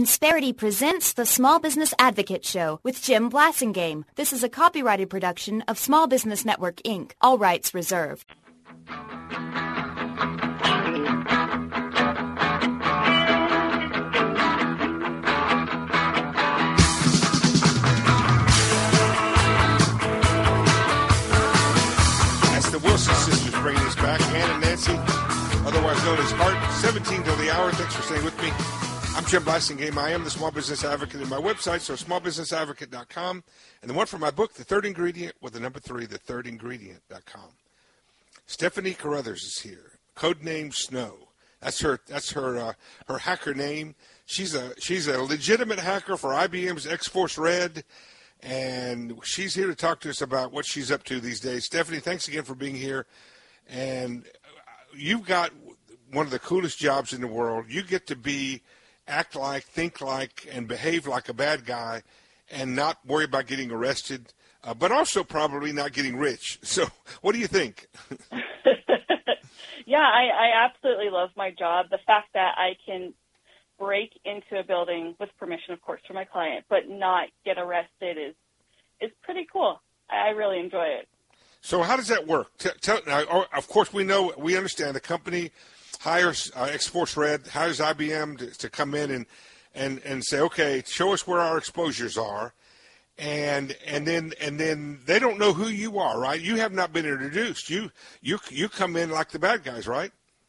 Insperity presents the Small Business Advocate Show with Jim Blasingame. This is a copyrighted production of Small Business Network, Inc. All rights reserved. That's the Wilson sisters bringing us back. Ann and Nancy, otherwise known as Hart, 17 till the hour. Thanks for staying with me. I'm Jim Blasingame. I am the Small Business Advocate in my website, so smallbusinessadvocate.com. And the one for my book, The Third Ingredient, with the number 3, thethirdingredient.com. Stephanie Carruthers is here. Codename Snow. That's her hacker name. She's a legitimate hacker for IBM's X-Force Red, and she's here to talk to us about what she's up to these days. Stephanie, thanks again for being here. And you've got one of the coolest jobs in the world. You get to act like, think like, and behave like a bad guy and not worry about getting arrested, but also probably not getting rich. So what do you think? Yeah, I absolutely love my job. The fact that I can break into a building with permission, of course, from my client, but not get arrested is pretty cool. I really enjoy it. So how does that work? Now, of course, we understand the company hires X-Force Red, hires IBM to come in and say, okay, show us where our exposures are, and then they don't know who you are, right? You have not been introduced. You come in like the bad guys, right?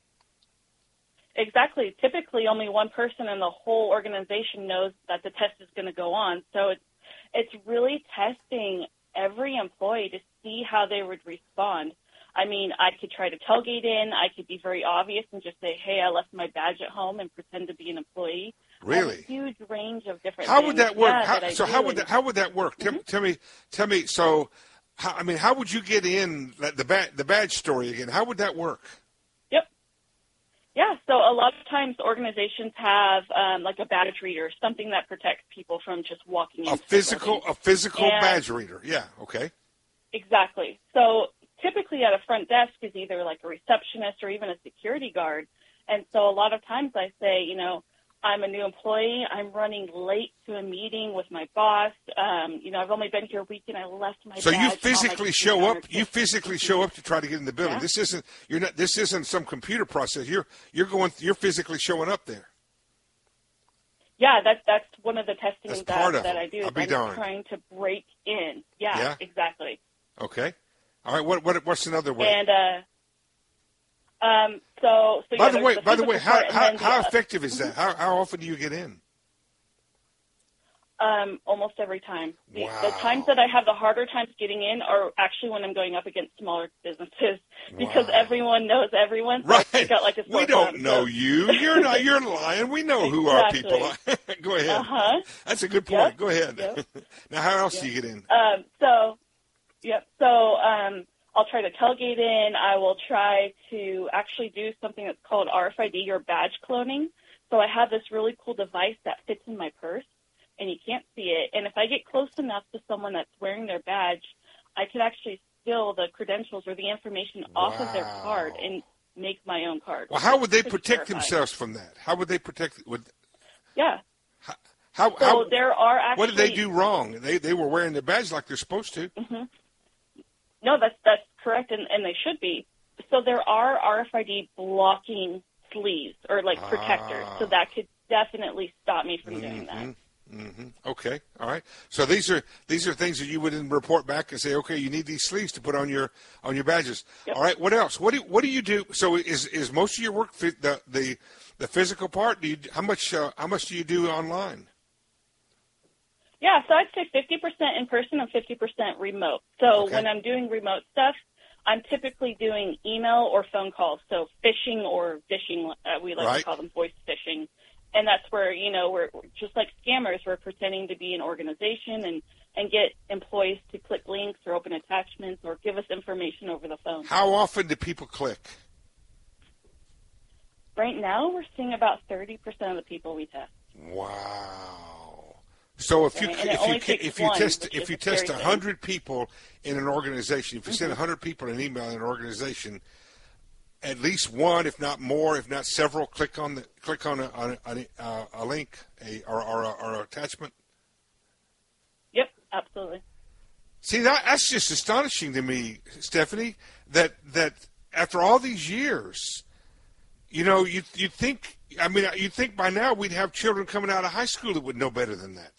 Exactly. Typically, only one person in the whole organization knows that the test is going to go on. So it's really testing every employee to see how they would respond. I mean, I could try to tailgate in. I could be very obvious and just say, hey, I left my badge at home and pretend to be an employee. Really? A huge range of different How things. would that work? Yeah, How would that work? Mm-hmm. Tell me. So, how would you get in the badge story again? How would that work? Yep. Yeah. So a lot of times organizations have like a badge reader, something that protects people from just walking in. A physical badge reader. Yeah. Okay. Exactly. So typically at a front desk is either like a receptionist or even a security guard. And so a lot of times I say, I'm a new employee. I'm running late to a meeting with my boss. I've only been here a week and I left my badge. So you physically show up. You physically show up to try to get in the building. Yeah. This isn't some computer process. You're physically showing up there. Yeah, that's one of the testing that I do. I'll be darned. Trying to break in. Yeah, exactly. Okay. All right. What's another way? And by the way, how effective is that? How often do you get in? Almost every time. Wow. The times that I have the harder times getting in are actually when I'm going up against smaller businesses because everyone knows everyone. So right. Got like a we don't know you. You're not. You're lying. We know who our people are. Go ahead. Uh-huh. That's a good point. Yep. Go ahead. Yep. Now, how else do you get in? I'll try to tailgate in. I will try to actually do something that's called RFID or badge cloning. So I have this really cool device that fits in my purse, and you can't see it. And if I get close enough to someone that's wearing their badge, I could actually steal the credentials or the information off of their card and make my own card. Well, how would they protect themselves from that? How would they protect? Yeah. There are actually. What did they do wrong? They were wearing their badge like they're supposed to. Mm-hmm. No, that's correct, and they should be. So there are RFID blocking sleeves or like protectors, so that could definitely stop me from doing that. Mm-hmm. Okay, all right. So these are things that you would then report back and say, okay, you need these sleeves to put on your badges. Yep. All right. What else? What do you do? So is most of your work the physical part? How much do you do online? Yeah, so I'd say 50% in person and 50% remote. So when I'm doing remote stuff, I'm typically doing email or phone calls. So phishing or vishing, we like to call them voice phishing. And that's where, we're just like scammers. We're pretending to be an organization and get employees to click links or open attachments or give us information over the phone. How often do people click? Right now, we're seeing about 30% of the people we test. Wow. So if you test 100 people in an organization, if you send 100 people an email in an organization, at least one, if not more, if not several, click on a link or attachment? Yep, absolutely. See, that's just astonishing to me, Stephanie, that after all these years, you'd think by now we'd have children coming out of high school that would know better than that.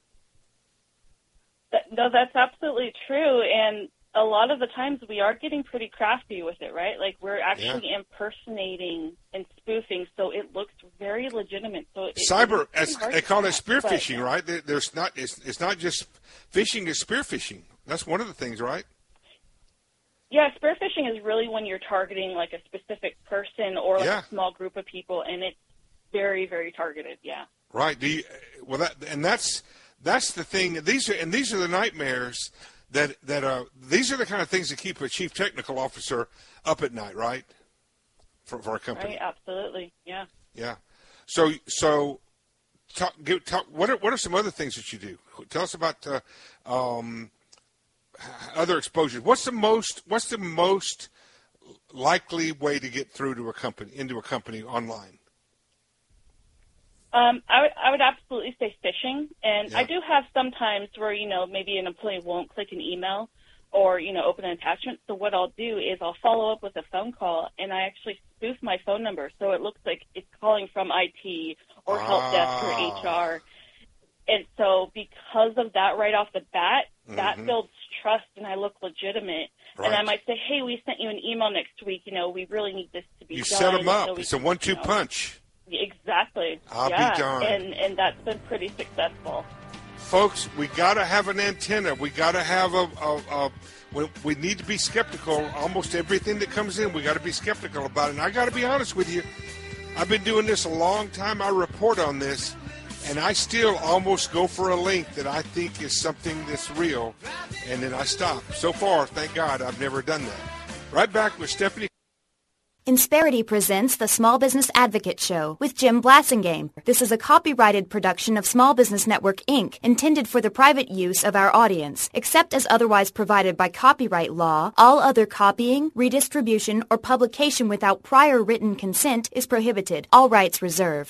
No, that's absolutely true. And a lot of the times we are getting pretty crafty with it, right? Like we're actually impersonating and spoofing, so it looks very legitimate. So cyber, they call it spear phishing, right? It's not just phishing, it's spear phishing. That's one of the things, right? Yeah, spear phishing is really when you're targeting like a specific person or like a small group of people, and it's very, very targeted. Yeah. Right. That's the thing. These are the nightmares that these are the kind of things that keep a chief technical officer up at night, right? For a company. Right. Absolutely. Yeah. Yeah. So talk. What are some other things that you do? Tell us about other exposures. What's the most likely way to get through to into a company online? I would absolutely say phishing, and I do have sometimes where maybe an employee won't click an email or open an attachment. So what I'll do is I'll follow up with a phone call, and I actually spoof my phone number so it looks like it's calling from IT or help desk or HR. And so because of that, right off the bat, that builds trust, and I look legitimate. Right. And I might say, hey, we sent you an email next week. We really need this to be done. You set them up. So it's a 1-2 punch. Exactly. I'll be darned. And that's been pretty successful. Folks, we got to have an antenna. We got to have we need to be skeptical. Almost everything that comes in, we got to be skeptical about it. And I got to be honest with you. I've been doing this a long time. I report on this, and I still almost go for a link that I think is something that's real, and then I stop. So far, thank God, I've never done that. Right back with Stephanie. Insperity presents the Small Business Advocate Show with Jim Blasingame. This is a copyrighted production of Small Business Network, Inc., intended for the private use of our audience. Except as otherwise provided by copyright law, all other copying, redistribution, or publication without prior written consent is prohibited. All rights reserved.